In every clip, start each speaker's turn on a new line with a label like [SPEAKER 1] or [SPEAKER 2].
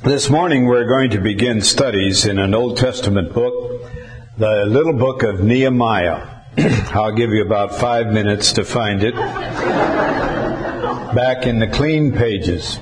[SPEAKER 1] This morning we're going to begin studies in an Old Testament book, the little book of Nehemiah. I'll give you about 5 minutes to find it. Back in the clean pages.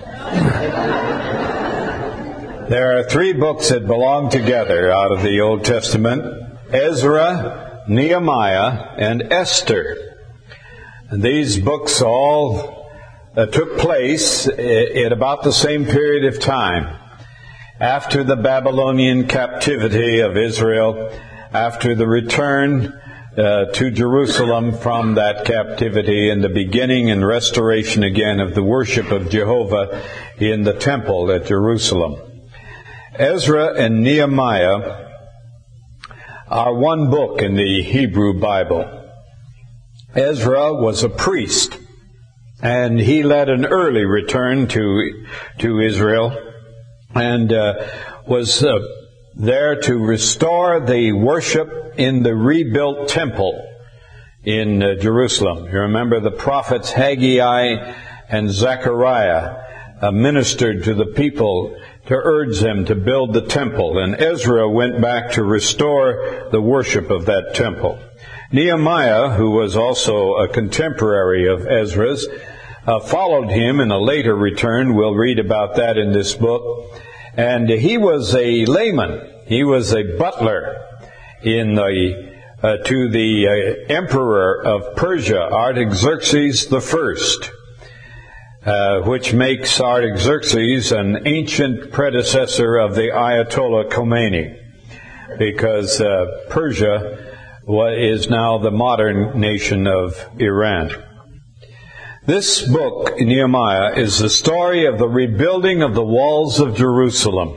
[SPEAKER 1] There are 3 books that belong together out of the Old Testament: Ezra, Nehemiah, and Esther. And these books all took place at about the same period of time. After the Babylonian captivity of Israel, after the return to Jerusalem from that captivity, and the beginning and restoration again of the worship of Jehovah in the temple at Jerusalem. Ezra and Nehemiah are one book in the Hebrew Bible. Ezra was a priest, and he led an early return to Israel, and was there to restore the worship in the rebuilt temple in Jerusalem. You remember the prophets Haggai and Zechariah ministered to the people to urge them to build the temple, and Ezra went back to restore the worship of that temple. Nehemiah, who was also a contemporary of Ezra's, followed him in a later return. We'll read about that in this book. And he was a layman. He was a butler to the emperor of Persia, Artaxerxes I, which makes Artaxerxes an ancient predecessor of the Ayatollah Khomeini, because Persia is now the modern nation of Iran. This book, Nehemiah, is the story of the rebuilding of the walls of Jerusalem.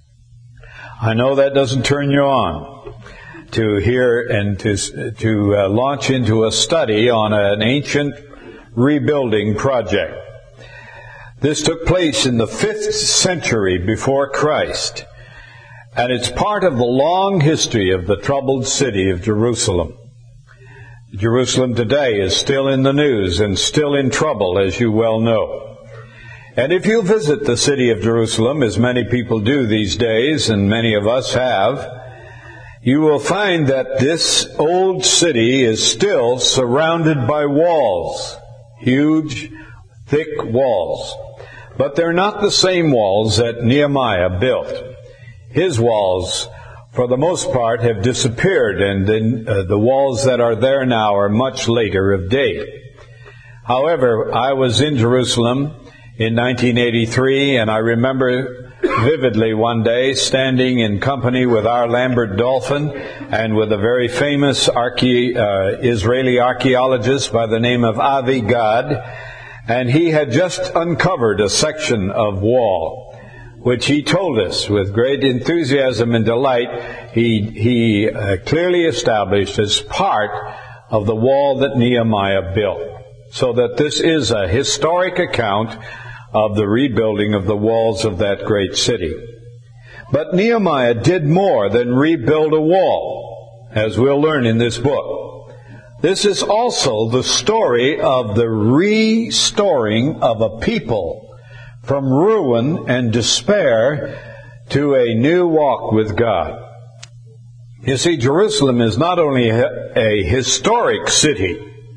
[SPEAKER 1] I know that doesn't turn you on to hear and to launch into a study on an ancient rebuilding project. This took place in the 5th century before Christ, and it's part of the long history of the troubled city of Jerusalem. Jerusalem today is still in the news and still in trouble, as you well know. And if you visit the city of Jerusalem, as many people do these days, and many of us have, you will find that this old city is still surrounded by walls, huge, thick walls. But they're not the same walls that Nehemiah built. His walls, for the most part, have disappeared, and the walls that are there now are much later of date. However, I was in Jerusalem in 1983, and I remember vividly one day standing in company with our Lambert Dolphin and with a very famous Israeli archaeologist by the name of Avi Gad, and he had just uncovered a section of wall, which he told us with great enthusiasm and delight he clearly established as part of the wall that Nehemiah built. So that this is a historic account of the rebuilding of the walls of that great city. But Nehemiah did more than rebuild a wall, as we'll learn in this book. This is also the story of the restoring of a people from ruin and despair to a new walk with God. You see, Jerusalem is not only a historic city,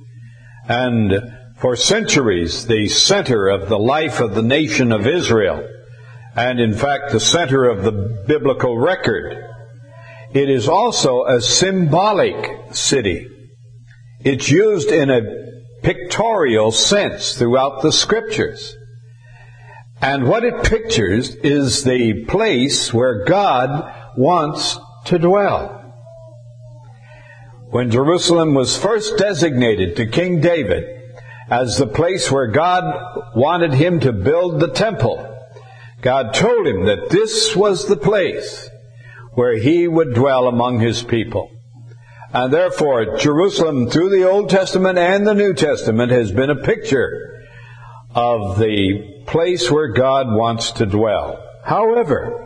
[SPEAKER 1] and for centuries the center of the life of the nation of Israel, and in fact the center of the biblical record. It is also a symbolic city. It's used in a pictorial sense throughout the Scriptures. And what it pictures is the place where God wants to dwell. When Jerusalem was first designated to King David as the place where God wanted him to build the temple, God told him that this was the place where he would dwell among his people. And therefore, Jerusalem, through the Old Testament and the New Testament, has been a picture of the place where God wants to dwell. However,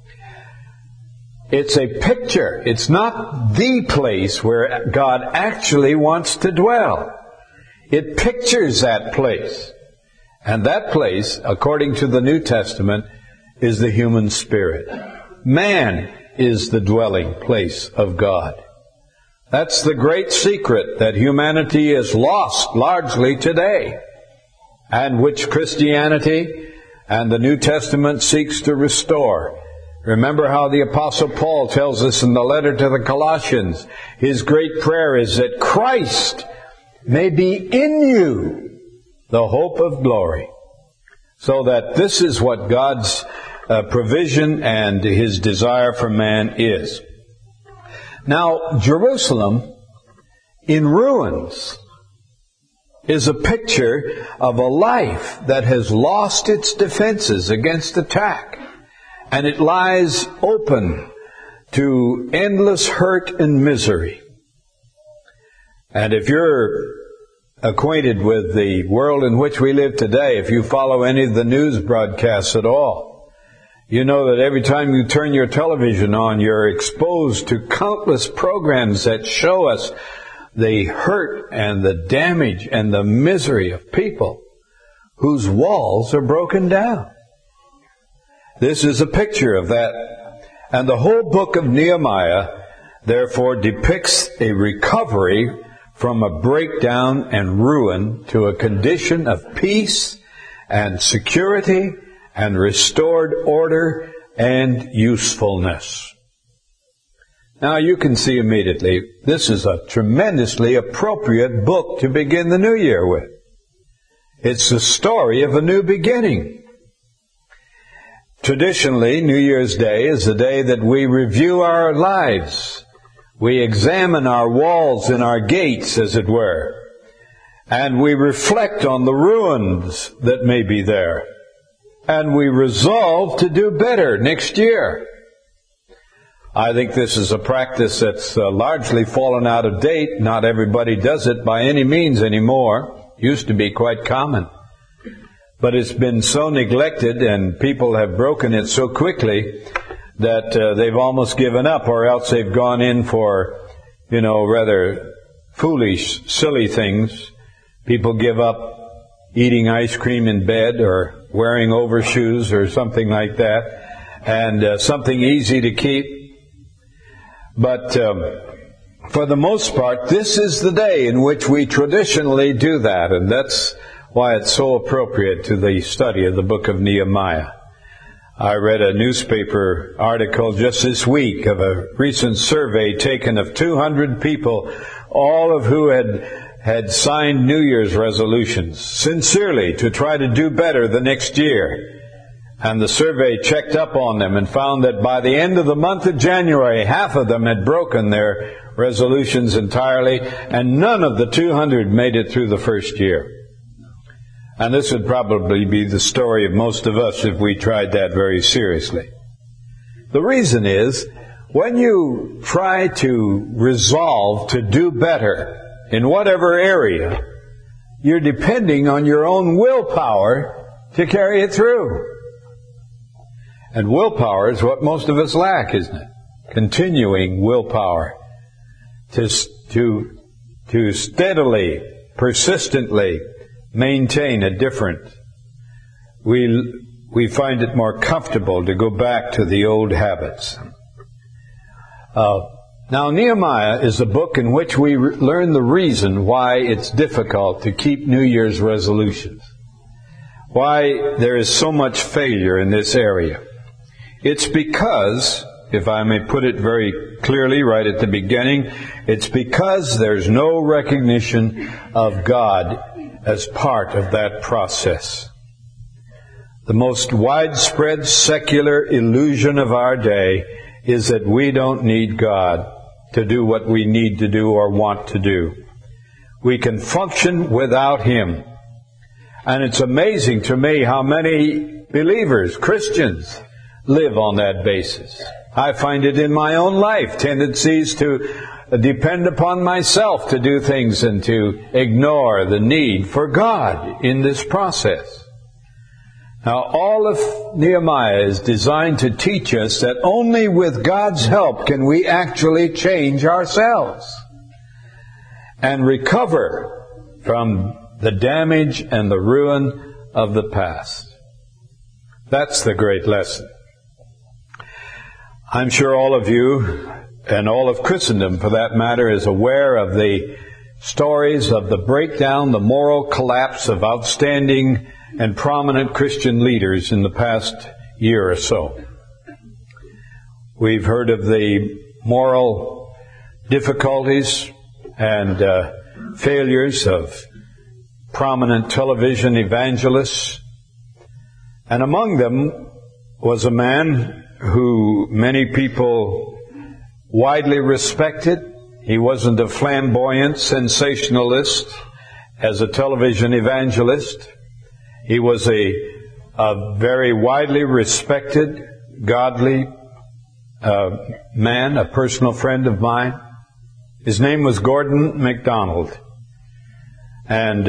[SPEAKER 1] it's a picture. It's not the place where God actually wants to dwell. It pictures that place. And that place, according to the New Testament, is the human spirit. Man is the dwelling place of God. That's the great secret that humanity has lost largely today, and which Christianity and the New Testament seeks to restore. Remember how the Apostle Paul tells us in the letter to the Colossians, his great prayer is that Christ may be in you, the hope of glory. So that this is what God's provision and His desire for man is. Now, Jerusalem in ruins is a picture of a life that has lost its defenses against attack, and it lies open to endless hurt and misery. And if you're acquainted with the world in which we live today, if you follow any of the news broadcasts at all, you know that every time you turn your television on, you're exposed to countless programs that show us the hurt and the damage and the misery of people whose walls are broken down. This is a picture of that. And the whole book of Nehemiah, therefore, depicts a recovery from a breakdown and ruin to a condition of peace and security and restored order and usefulness. Now you can see immediately, this is a tremendously appropriate book to begin the new year with. It's the story of a new beginning. Traditionally, New Year's Day is the day that we review our lives. We examine our walls and our gates, as it were, and we reflect on the ruins that may be there, and we resolve to do better next year. I think this is a practice that's largely fallen out of date. Not everybody does it by any means anymore. Used to be quite common. But it's been so neglected, and people have broken it so quickly that they've almost given up, or else they've gone in for, rather foolish, silly things. People give up eating ice cream in bed or wearing overshoes or something like that, and something easy to keep. But for the most part, this is the day in which we traditionally do that, and that's why it's so appropriate to the study of the book of Nehemiah. I read a newspaper article just this week of a recent survey taken of 200 people, all of who had signed New Year's resolutions sincerely to try to do better the next year. And the survey checked up on them and found that by the end of the month of January, half of them had broken their resolutions entirely, and none of the 200 made it through the first year. And this would probably be the story of most of us if we tried that very seriously. The reason is, when you try to resolve to do better in whatever area, you're depending on your own willpower to carry it through. And willpower is what most of us lack, isn't it? Continuing willpower to steadily, persistently maintain a different. We find it more comfortable to go back to the old habits. Now, Nehemiah is a book in which we learn the reason why it's difficult to keep New Year's resolutions. Why there is so much failure in this area. It's because, if I may put it very clearly right at the beginning, it's because there's no recognition of God as part of that process. The most widespread secular illusion of our day is that we don't need God to do what we need to do or want to do. We can function without Him. And it's amazing to me how many believers, Christians, live on that basis. I find it in my own life, tendencies to depend upon myself to do things and to ignore the need for God in this process. Now, all of Nehemiah is designed to teach us that only with God's help can we actually change ourselves and recover from the damage and the ruin of the past. That's the great lesson. I'm sure all of you, and all of Christendom for that matter, is aware of the stories of the breakdown, the moral collapse of outstanding and prominent Christian leaders in the past year or so. We've heard of the moral difficulties and failures of prominent television evangelists. And among them was a man who many people widely respected. He wasn't a flamboyant sensationalist as a television evangelist. He was a very widely respected, godly man, a personal friend of mine. His name was Gordon MacDonald. And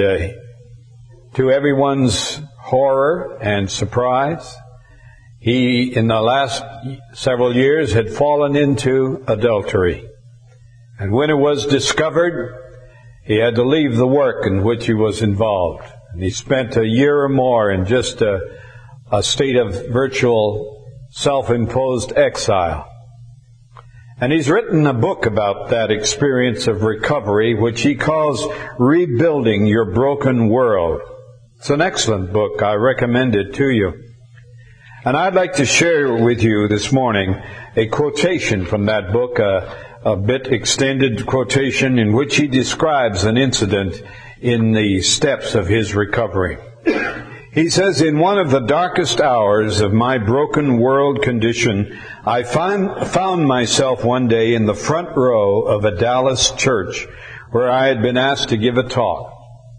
[SPEAKER 1] to everyone's horror and surprise, he, in the last several years, had fallen into adultery. And when it was discovered, he had to leave the work in which he was involved. And he spent a year or more in just a state of virtual self-imposed exile. And he's written a book about that experience of recovery, which he calls Rebuilding Your Broken World. It's an excellent book. I recommend it to you. And I'd like to share with you this morning a quotation from that book, a bit extended quotation in which he describes an incident in the steps of his recovery. He says, "In one of the darkest hours of my broken world condition, I found myself one day in the front row of a Dallas church where I had been asked to give a talk.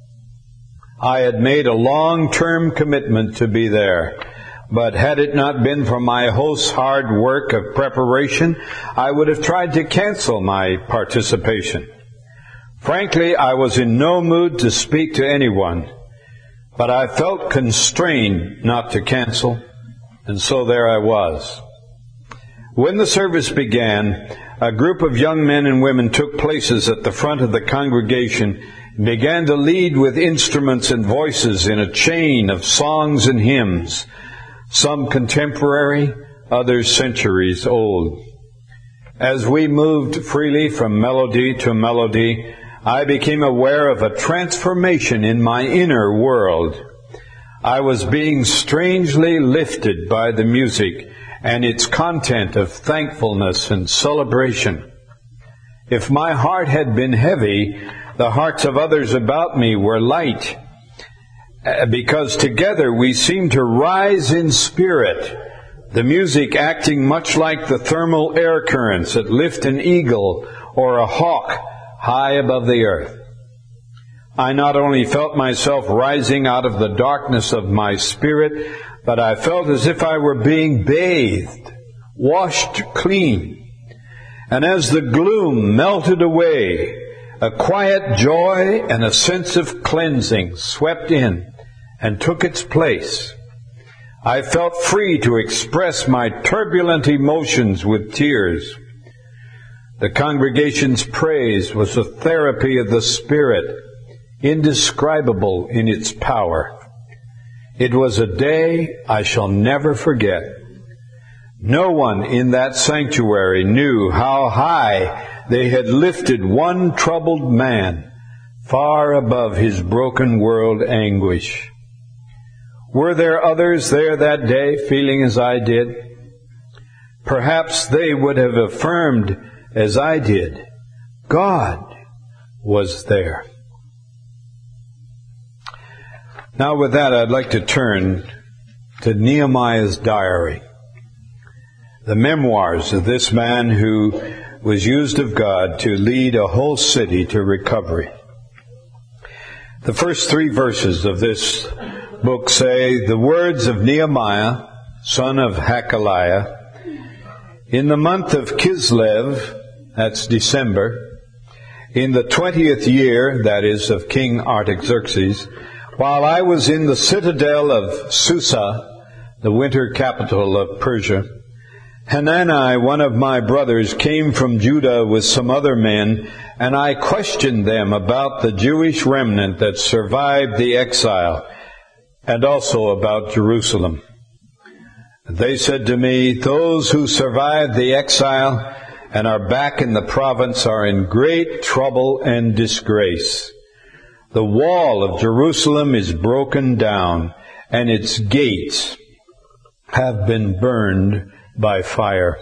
[SPEAKER 1] I had made a long-term commitment to be there, but had it not been for my host's hard work of preparation, I would have tried to cancel my participation. Frankly, I was in no mood to speak to anyone, but I felt constrained not to cancel, and so there I was. When the service began, a group of young men and women took places at the front of the congregation and began to lead with instruments and voices in a chain of songs and hymns, some contemporary, others centuries old. As we moved freely from melody to melody, I became aware of a transformation in my inner world. I was being strangely lifted by the music and its content of thankfulness and celebration. If my heart had been heavy, the hearts of others about me were light, because together we seemed to rise in spirit, the music acting much like the thermal air currents that lift an eagle or a hawk high above the earth. I not only felt myself rising out of the darkness of my spirit, but I felt as if I were being bathed, washed clean. And as the gloom melted away, a quiet joy and a sense of cleansing swept in and took its place. I felt free to express my turbulent emotions with tears. The congregation's praise was a therapy of the Spirit, indescribable in its power. It was a day I shall never forget. No one in that sanctuary knew how high they had lifted one troubled man far above his broken world anguish. Were there others there that day feeling as I did? Perhaps they would have affirmed as I did, God was there. Now with that, I'd like to turn to Nehemiah's diary, the memoirs of this man who was used of God to lead a whole city to recovery. The first 3 verses of this book say, "The words of Nehemiah, son of Hakaliah, in the month of Kislev," that's December, "in the 20th year," that is, of King Artaxerxes, "while I was in the citadel of Susa, the winter capital of Persia, Hanani, one of my brothers, came from Judah with some other men, and I questioned them about the Jewish remnant that survived the exile, and also about Jerusalem. They said to me, those who survived the exile and are back in the province are in great trouble and disgrace. The wall of Jerusalem is broken down, and its gates have been burned by fire.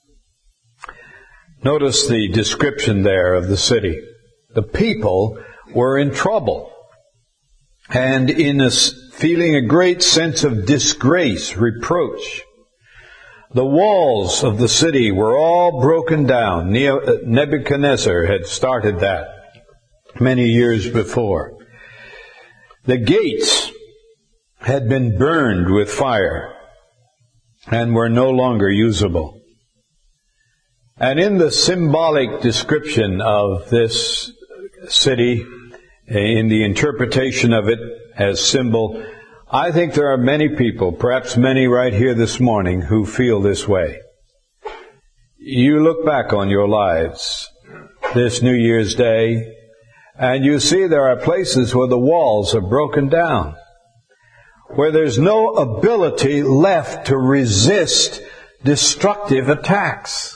[SPEAKER 1] Notice the description there of the city. The people were in trouble and feeling a great sense of disgrace, reproach. The walls of the city were all broken down. Nebuchadnezzar had started that many years before. The gates had been burned with fire and were no longer usable. And in the symbolic description of this city, in the interpretation of it as symbol, I think there are many people, perhaps many right here this morning, who feel this way. You look back on your lives this New Year's Day, and you see there are places where the walls are broken down, where there's no ability left to resist destructive attacks,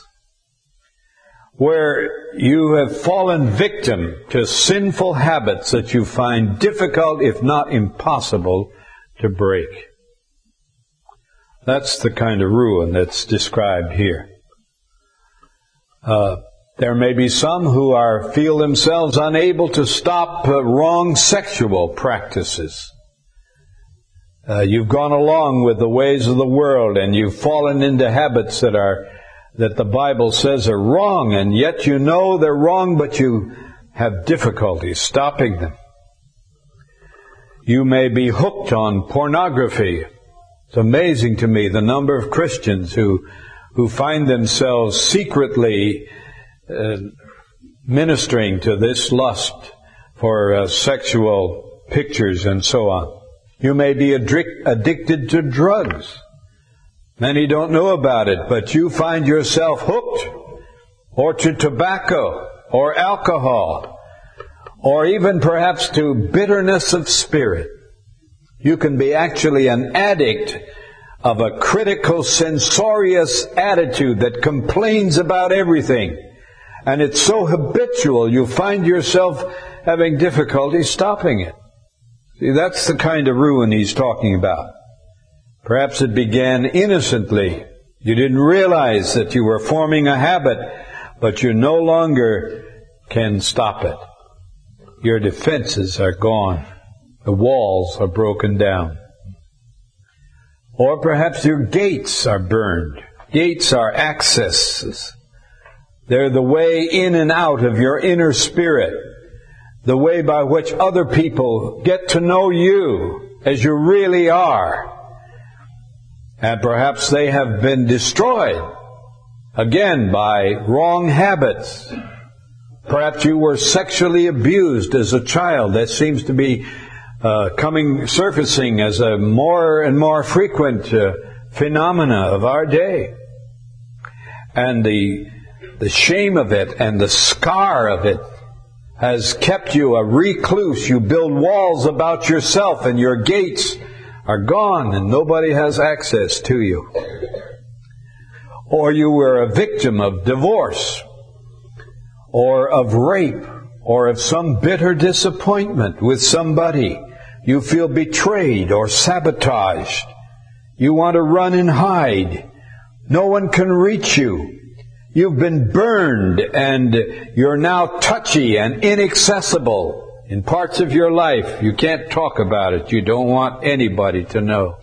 [SPEAKER 1] where you have fallen victim to sinful habits that you find difficult, if not impossible, to break. That's the kind of ruin that's described here. There may be some who feel themselves unable to stop wrong sexual practices. You've gone along with the ways of the world, and you've fallen into habits that the Bible says are wrong, and yet you know they're wrong, but you have difficulty stopping them. You may be hooked on pornography. It's amazing to me the number of Christians who find themselves secretly ministering to this lust for sexual pictures and so on. You may be addicted to drugs. Many don't know about it, but you find yourself hooked, or to tobacco, or alcohol, or even perhaps to bitterness of spirit. You can be actually an addict of a critical, censorious attitude that complains about everything. And it's so habitual, you find yourself having difficulty stopping it. See, that's the kind of ruin he's talking about. Perhaps it began innocently. You didn't realize that you were forming a habit, but you no longer can stop it. Your defenses are gone. The walls are broken down. Or perhaps your gates are burned. Gates are accesses. They're the way in and out of your inner spirit. The way by which other people get to know you as you really are. And perhaps they have been destroyed, again, by wrong habits. Perhaps you were sexually abused as a child. That seems to be surfacing as a more and more frequent phenomena of our day. And the shame of it and the scar of it has kept you a recluse. You build walls about yourself, and your gates are gone and nobody has access to you. Or you were a victim of divorce, or of rape, or of some bitter disappointment with somebody. You feel betrayed or sabotaged. You want to run and hide. No one can reach you. You've been burned, and you're now touchy and inaccessible. In parts of your life, you can't talk about it. You don't want anybody to know.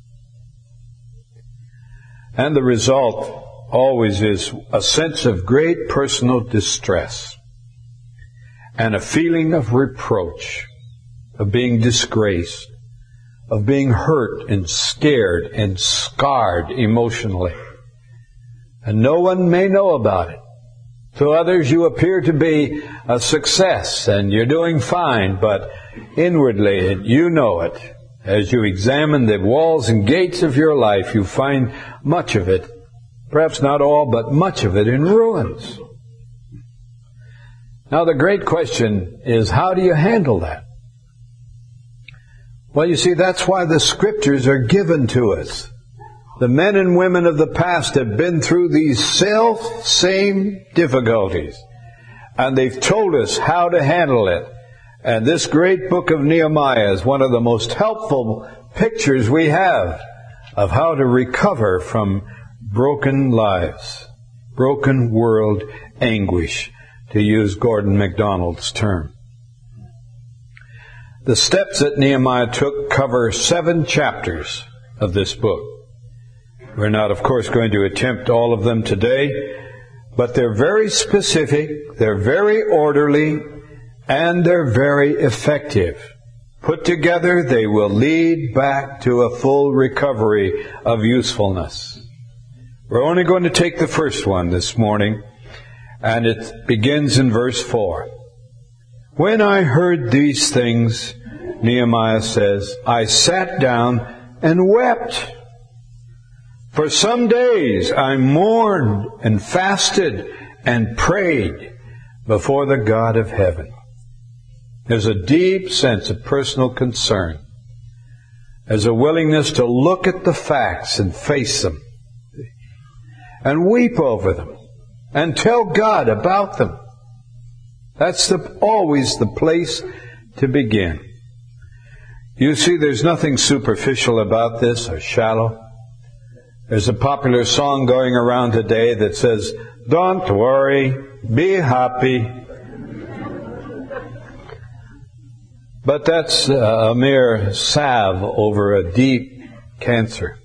[SPEAKER 1] And the result always is a sense of great personal distress and a feeling of reproach, of being disgraced, of being hurt and scared and scarred emotionally. And no one may know about it. To others, you appear to be a success and you're doing fine, but inwardly, you know it. As you examine the walls and gates of your life, you find much of it, perhaps not all, but much of it in ruins. Now, the great question is, how do you handle that? Well, you see, that's why the Scriptures are given to us. The men and women of the past have been through these same difficulties, and they've told us how to handle it. And this great book of Nehemiah is one of the most helpful pictures we have of how to recover from broken lives, broken world anguish, to use Gordon MacDonald's term. The steps that Nehemiah took cover 7 chapters of this book. We're not, of course, going to attempt all of them today, but they're very specific, they're very orderly, and they're very effective. Put together, they will lead back to a full recovery of usefulness. We're only going to take the first one this morning, and it begins in verse 4. When I heard these things, Nehemiah says, I sat down and wept. For some days I mourned and fasted and prayed before the God of heaven. There's a deep sense of personal concern. There's a willingness to look at the facts and face them, and weep over them, and tell God about them. That's always the place to begin. You see, there's nothing superficial about this or shallow. There's a popular song going around today that says, "Don't worry, be happy." But that's a mere salve over a deep cancer.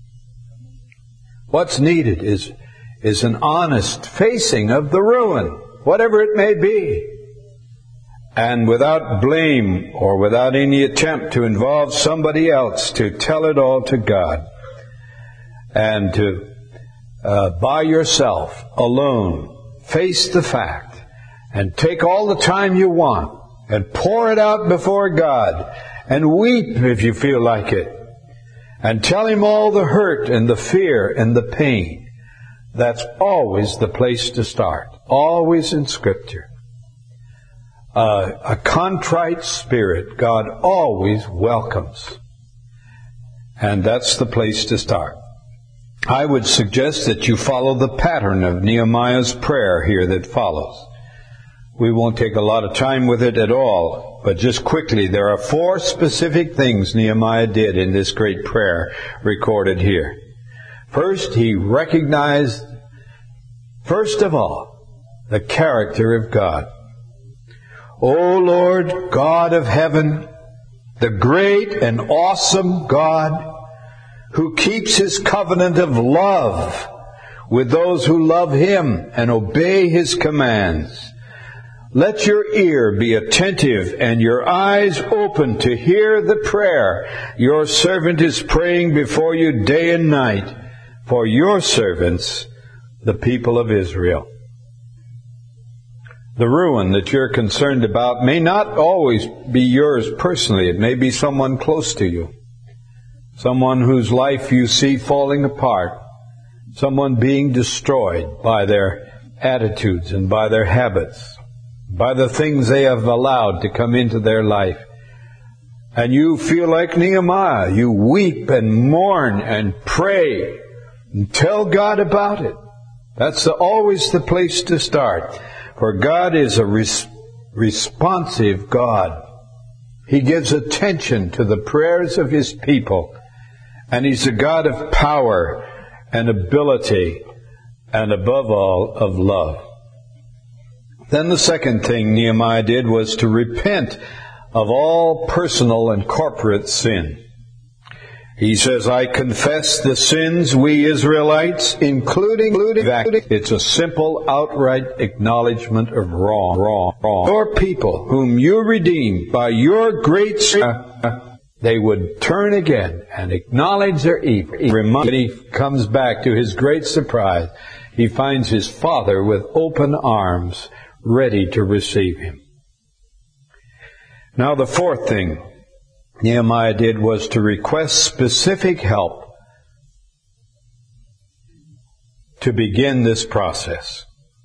[SPEAKER 1] What's needed is an honest facing of the ruin, whatever it may be, and without blame or without any attempt to involve somebody else, to tell it all to God, and to by yourself, alone, face the fact, and take all the time you want, and pour it out before God, and weep if you feel like it, and tell Him all the hurt and the fear and the pain. That's always the place to start, always in Scripture. A contrite spirit God always welcomes, and that's the place to start. I would suggest that you follow the pattern of Nehemiah's prayer here that follows. We won't take a lot of time with it at all, but just quickly, there are 4 specific things Nehemiah did in this great prayer recorded here. First, he recognized, first of all, the character of God. O Lord, God of heaven, the great and awesome God, who keeps His covenant of love with those who love Him and obey His commands. Let your ear be attentive and your eyes open to hear the prayer your servant is praying before you day and night for your servants, the people of Israel. The ruin that you're concerned about may not always be yours personally. It may be someone close to you. Someone whose life you see falling apart. Someone being destroyed by their attitudes and by their habits, by the things they have allowed to come into their life. And you feel like Nehemiah. You weep and mourn and pray and tell God about it. That's always the place to start. For God is a responsive God. He gives attention to the prayers of His people. And He's a God of power and ability and above all of love. Then the second thing Nehemiah did was to repent of all personal and corporate sin. He says, I confess the sins we Israelites, including it's a simple, outright acknowledgement of wrong. Your people, whom you redeemed by your great strength, they would turn again and acknowledge their evil. When he comes back, to his great surprise, he finds his father with open arms, ready to receive him. Now the fourth thing Nehemiah did was to request specific help to begin this process.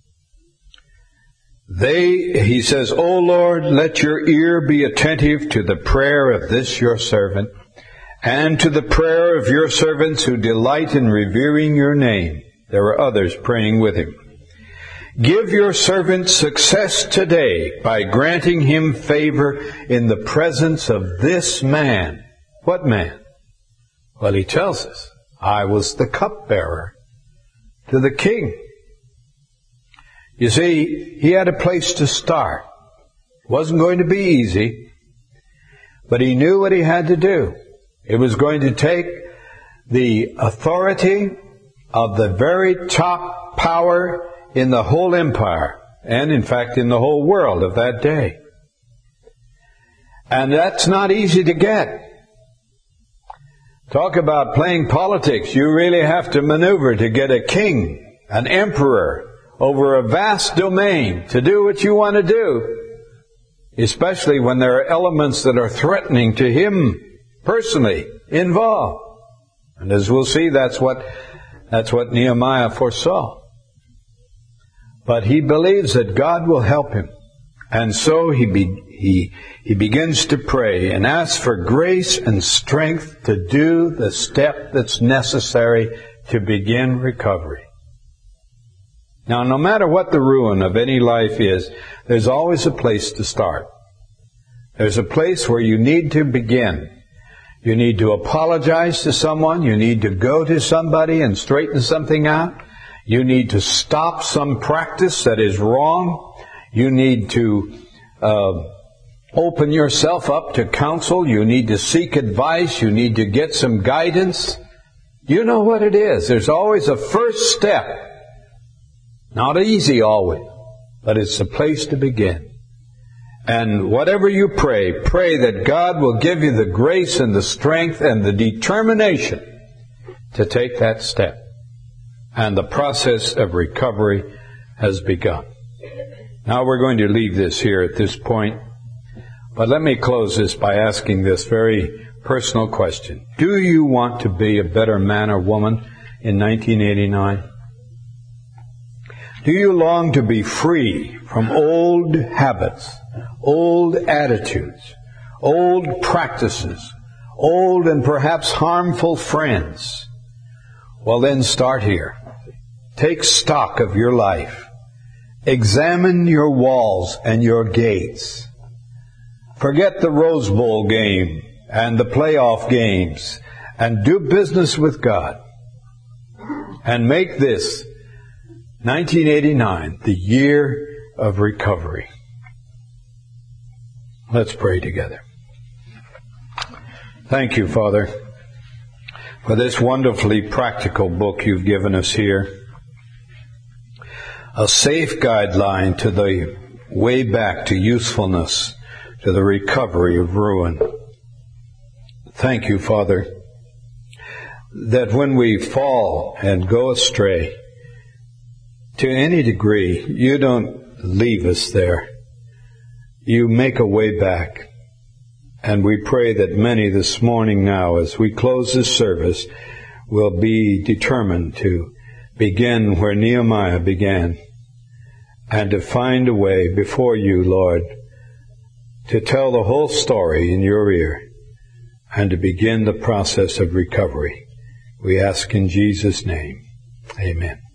[SPEAKER 1] He says, O Lord, let your ear be attentive to the prayer of this your servant, and to the prayer of your servants who delight in revering your name. There were others praying with him. Give your servant success today by granting him favor in the presence of this man. What man? Well, he tells us, I was the cupbearer to the king. You see, he had a place to start. It wasn't going to be easy, but he knew what he had to do. It was going to take the authority of the very top power in the whole empire, and in fact in the whole world of that day. And that's not easy to get. Talk about playing politics. You really have to maneuver to get a king, an emperor, over a vast domain to do what you want to do, especially when there are elements that are threatening to him personally involved. And as we'll see, that's what Nehemiah foresaw. But he believes that God will help him. And so he begins to pray and ask for grace and strength to do the step that's necessary to begin recovery. Now, no matter what the ruin of any life is, there's always a place to start. There's a place where you need to begin. You need to apologize to someone. You need to go to somebody and straighten something out. You need to stop some practice that is wrong. You need to open yourself up to counsel. You need to seek advice. You need to get some guidance. You know what it is. There's always a first step. Not easy always, but it's a place to begin. And whatever you pray that God will give you the grace and the strength and the determination to take that step. And the process of recovery has begun. Now we're going to leave this here at this point. But let me close this by asking this very personal question. Do you want to be a better man or woman in 1989? Do you long to be free from old habits, old attitudes, old practices, old and perhaps harmful friends? Well, then start here. Take stock of your life. Examine your walls and your gates. Forget the Rose Bowl game and the playoff games and do business with God. And make this 1989 the year of recovery. Let's pray together. Thank you, Father, for this wonderfully practical book you've given us here. A safe guideline to the way back to usefulness, to the recovery of ruin. Thank you, Father, that when we fall and go astray, to any degree, you don't leave us there. You make a way back. And we pray that many this morning now, as we close this service, will be determined to begin where Nehemiah began and to find a way before you, Lord, to tell the whole story in your ear and to begin the process of recovery. We ask in Jesus' name. Amen.